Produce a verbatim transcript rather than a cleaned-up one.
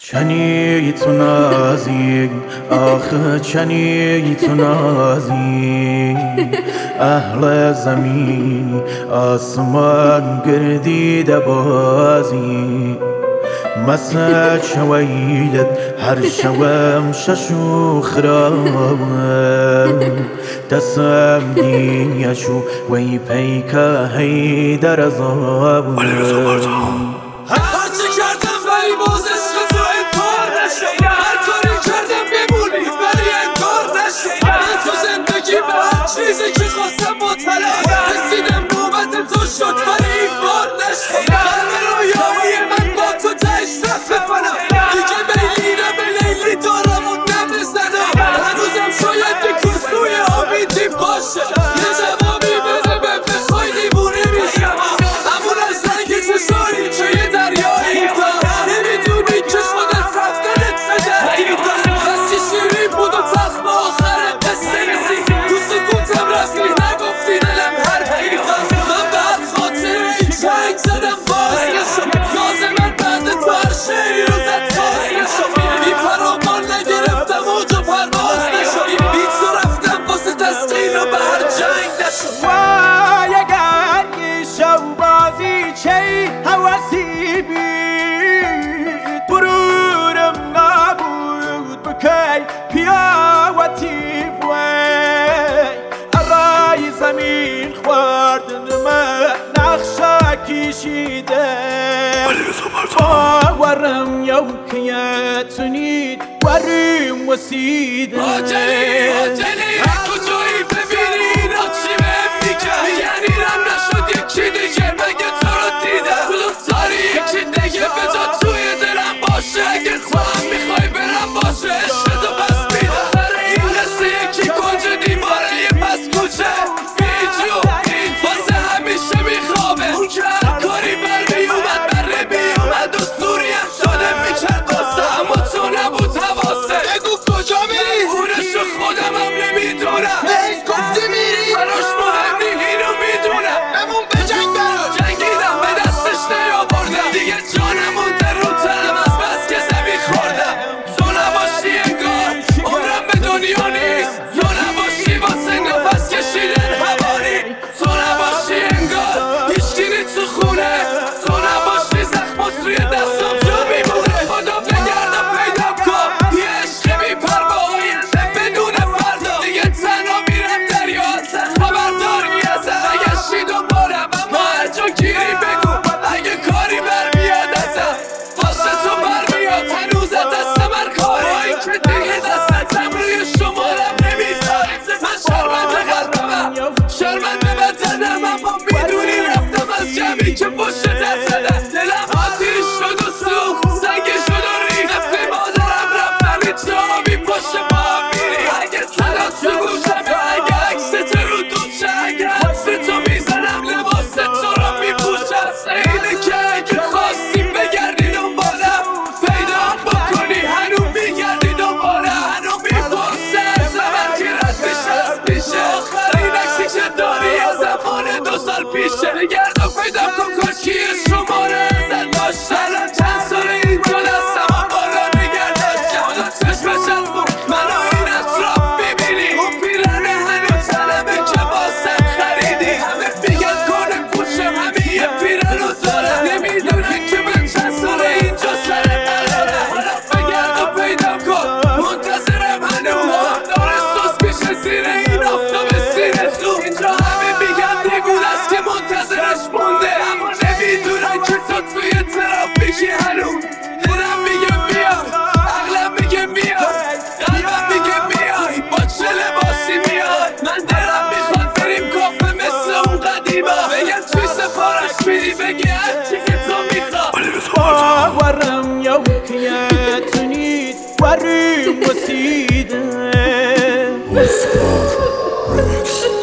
چنی تو نازی آخه چنی تو نازی اهل زمین آسمان گردیده بازی مسا شويلت هر شوام ششو خرام تسام دين يشو وي بيكا هيدر زاب چیزی که خواستم مطلع رسیدم نوبتم تو شد ولی این بار نشد قلب رویایی من با تو تش رفت بفنم دیگه بیلی نه به لیلی دارم و نمیزنم هنوزم شاید بکوز توی آمیدی باشه یه جوابی بده به بخوای دیوونه میشم همون از رنگ چشایی که یه دریایی دار نمیدونی که خودت رفتنت فدایی دار بستی شیرین بود و تخم آخر قصه رسی رفتی نگفتی دلم هر پیدان من بعد خاطر این جنگ زدم باز نشم راز من بعد تو هر شعری رو زد تاز نشم بی پرامان نگرفتم اوجا پرواز نشم بیت رو رفتم واسه تسخیر رو به هر جنگ نشم وای اگر یه شو بازی چه حواسی بید برورم نبود بکی پیاوتی زمین خوردن من نقشه کشیده باورم یوکیتونید وریم وسیده آجلی آجلی کجایی ببینی اینا چی بهم میگن یعنی رم نشد یکی دیگه مگه تو رو دیدم کدوم ساری یکی دیگه بجا توی دلم باشه اگه تو هم میخوای برم باشه عشقتو پس میدم سر این قصه یکی کنج دیواره یه پس کوچه واسه همیشه میخوابه اون که هر کاری بر میومد بر نمیومد و سوری هم شده میکرد واسه اما تو نبود حواسه بگو کجا میری؟ اونشو خودم هم نمیدونم هی گفتی میری؟ براش مهم نی اینو میدونم بمون به جنگ برو جنگیدم به دستش نیاوردم دیگه جانم مونده رو تنم از بس که زمین خوردم تو نباشی انگار عمرم به دنیا نیست تو نباشی واسه نفس کشیدن هواری تو نباشی انگار هیچکی نیست تو خونه تو نباشی زخمات روی دستم جا میمونه خدا بگردم پیدا کن یه عشق بی پروا آینده بدون فردا دیگه تنها میرم دریا ازت خبرداری ازت نگشتی دنبالم اما هر جا گیری بگو اگه کاری برمیاد ازت واسه تو برمیاد هنوز دست من کاری این که دیگه دستتم روی شمارم نمیذاری من شرمنده قلبم شرمنده بدنم اما میدونی رفتم از جمعی که پشت دست زدن دلم آتیش شد و سوخت سنگی شد و ریخت نفت مادرم رفتن هیچ جایی پشت پا میری اگه صدا تو گوشمه اگه عکست رو دوچه اگه حدس تو میزنم لباس تو رو میپوشم اینه که اگه خواستیم بگردی دنبالم پیدا بکنی هنو میگردی دنبالم هنو میپرسه از من که رد میشه از پیشه آخرین عکسی که داری از زمان دو سال پیشه بگرد و پیدا کن کشکی شماره ازت داشتن چند سال اینجا دستم هم بالا نگردش خدا چشم چشمون منو این اطراف ببینی اون پیرنه هنو طلبه که باسم خریدی همه میگن کنه پوشم همه یه پیرنو دارم نمیدونه که من چند سال اینجا سر قرارم حالا بگرد و پیدا کن منتظرم هنو هم داره سوس میشه زیر این آفتاب سینه سو اینجا همه میگن دیگون است که منتظرش مونده اما نمیدونن که تو توی ترافیکی هنو دلم میگه بیا عقلم میگه میاد قلبم میگه میای با چه لباسی میاد من دلم میخواد بریم کافه مثل اون قدیما بگم توی سفارش میدی بگی هرچی که تو میخواد باورم یوکیتونید وریم وسیده